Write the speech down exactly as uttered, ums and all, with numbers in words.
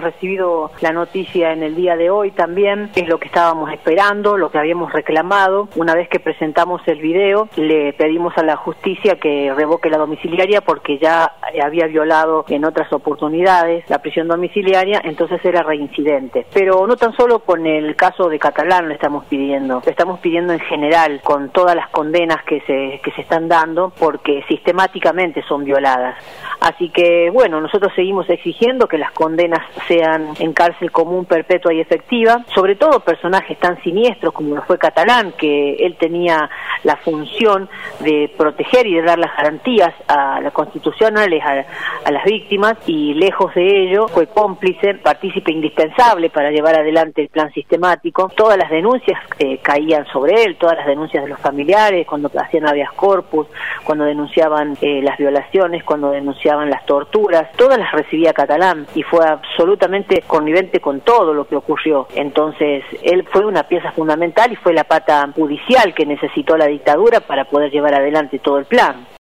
recibido la noticia en el día de hoy también, es lo que estábamos esperando, lo que habíamos reclamado. Una vez que presentamos el video, le pedimos a la justicia que revoque la domiciliaria porque ya había violado en otras oportunidades la prisión domiciliaria, entonces era reincidente. Pero no tan solo con el caso de Catalán lo estamos pidiendo, lo estamos pidiendo en general, con todas las condenas que se, que se están dando, porque sistemáticamente son violadas. Así que, bueno, nosotros seguimos exigiendo que las condenas sean en cárcel común, perpetua y efectiva, sobre todo personajes tan siniestros como lo fue Catalán, que él tenía la función de proteger y de dar las garantías a las constitucionales a, a las víctimas, y lejos de ello fue cómplice, partícipe indispensable para llevar adelante el plan sistemático. Todas las denuncias eh, caían sobre él, todas las denuncias de los familiares, cuando hacían habeas corpus, cuando denunciaban eh, las violaciones, cuando denunciaban las torturas, todas las recibía Catalán y fue absolutamente connivente con todo lo que ocurrió. Entonces, él fue una pieza fundamental y fue la pata judicial que necesitó la dictadura para poder llevar adelante todo el plan.